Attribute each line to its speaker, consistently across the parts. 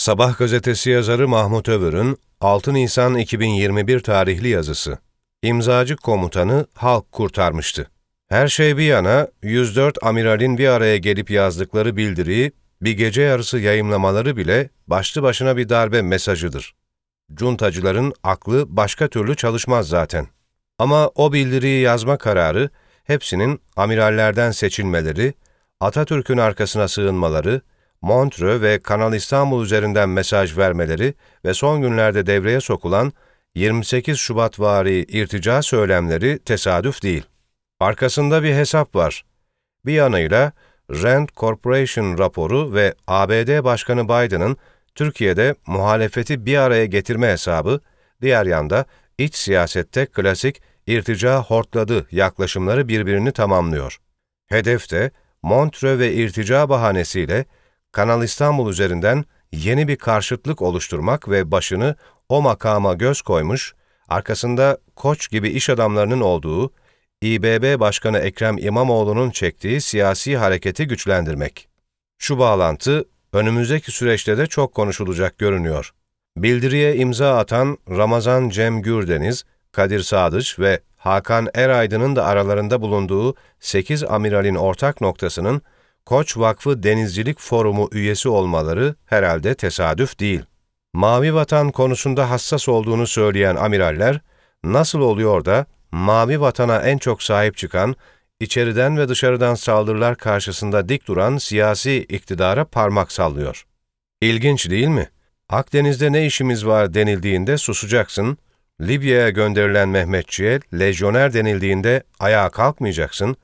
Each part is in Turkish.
Speaker 1: Sabah gazetesi yazarı Mahmut Övür'ün 6 Nisan 2021 tarihli yazısı. İmzacı komutanı halk kurtarmıştı. Her şey bir yana 104 amiralin bir araya gelip yazdıkları bildiriyi bir gece yarısı yayımlamaları bile başlı başına bir darbe mesajıdır. Cuntacıların aklı başka türlü çalışmaz zaten. Ama o bildiriyi yazma kararı hepsinin amirallerden seçilmeleri, Atatürk'ün arkasına sığınmaları, Montreux ve Kanal İstanbul üzerinden mesaj vermeleri ve son günlerde devreye sokulan 28 Şubat-vari irtica söylemleri tesadüf değil. Arkasında bir hesap var. Bir yanıyla Rand Corporation raporu ve ABD Başkanı Biden'ın Türkiye'de muhalefeti bir araya getirme hesabı, diğer yanda iç siyasette klasik irtica hortladı yaklaşımları birbirini tamamlıyor. Hedef de Montreux ve irtica bahanesiyle Kanal İstanbul üzerinden yeni bir karşıtlık oluşturmak ve başını o makama göz koymuş, arkasında Koç gibi iş adamlarının olduğu, İBB Başkanı Ekrem İmamoğlu'nun çektiği siyasi hareketi güçlendirmek. Şu bağlantı, önümüzdeki süreçte de çok konuşulacak görünüyor. Bildiriye imza atan Ramazan Cem Gürdeniz, Kadir Sadıç ve Hakan Eraydın'ın da aralarında bulunduğu 8 amiralin ortak noktasının Koç Vakfı Denizcilik Forumu üyesi olmaları herhalde tesadüf değil. Mavi Vatan konusunda hassas olduğunu söyleyen amiraller, nasıl oluyor da Mavi Vatan'a en çok sahip çıkan, içeriden ve dışarıdan saldırılar karşısında dik duran siyasi iktidara parmak sallıyor? İlginç değil mi? Akdeniz'de ne işimiz var denildiğinde susacaksın, Libya'ya gönderilen Mehmetçiğe lejyoner denildiğinde ayağa kalkmayacaksın,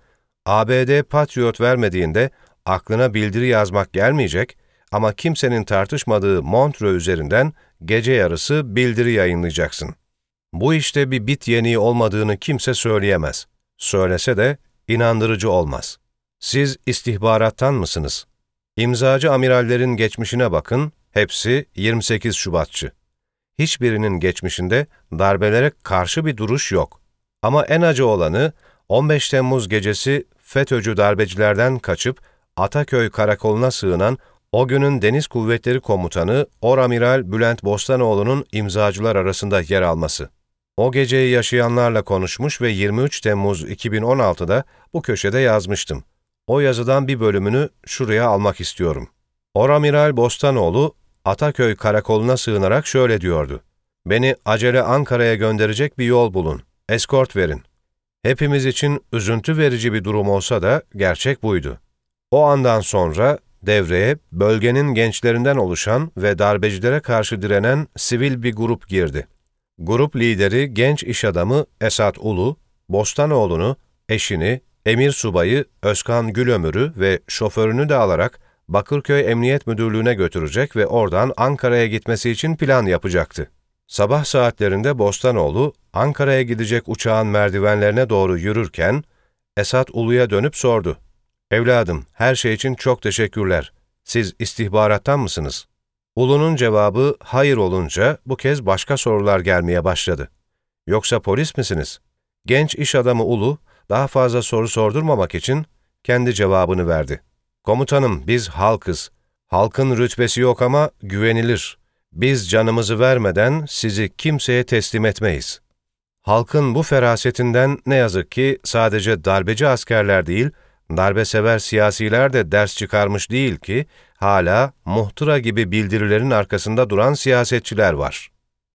Speaker 1: ABD Patriot vermediğinde aklına bildiri yazmak gelmeyecek ama kimsenin tartışmadığı Montreux üzerinden gece yarısı bildiri yayınlayacaksın. Bu işte bir bit yeniği olmadığını kimse söyleyemez. Söylese de inandırıcı olmaz. Siz istihbarattan mısınız? İmzacı amirallerin geçmişine bakın, hepsi 28 Şubatçı. Hiçbirinin geçmişinde darbelere karşı bir duruş yok. Ama en acı olanı 15 Temmuz gecesi FETÖ'cü darbecilerden kaçıp Ataköy karakoluna sığınan o günün Deniz Kuvvetleri Komutanı Oramiral Bülent Bostanoğlu'nun imzacılar arasında yer alması. O geceyi yaşayanlarla konuşmuş ve 23 Temmuz 2016'da bu köşede yazmıştım. O yazıdan bir bölümünü şuraya almak istiyorum. Oramiral Bostanoğlu, Ataköy karakoluna sığınarak şöyle diyordu. Beni acele Ankara'ya gönderecek bir yol bulun, eskort verin. Hepimiz için üzüntü verici bir durum olsa da gerçek buydu. O andan sonra devreye bölgenin gençlerinden oluşan ve darbecilere karşı direnen sivil bir grup girdi. Grup lideri genç iş adamı Esat Ulu, Bostanoğlu'nu, eşini, emir subayı Özkan Gülömür'ü ve şoförünü de alarak Bakırköy Emniyet Müdürlüğü'ne götürecek ve oradan Ankara'ya gitmesi için plan yapacaktı. Sabah saatlerinde Bostanoğlu, Ankara'ya gidecek uçağın merdivenlerine doğru yürürken, Esat Ulu'ya dönüp sordu. "Evladım, her şey için çok teşekkürler. Siz istihbarattan mısınız?" Ulu'nun cevabı hayır olunca bu kez başka sorular gelmeye başladı. "Yoksa polis misiniz?" Genç iş adamı Ulu, daha fazla soru sordurmamak için kendi cevabını verdi. "Komutanım, biz halkız. Halkın rütbesi yok ama güvenilir. Biz canımızı vermeden sizi kimseye teslim etmeyiz." Halkın bu ferasetinden ne yazık ki sadece darbeci askerler değil, darbesever siyasiler de ders çıkarmış değil ki, hala muhtıra gibi bildirilerin arkasında duran siyasetçiler var.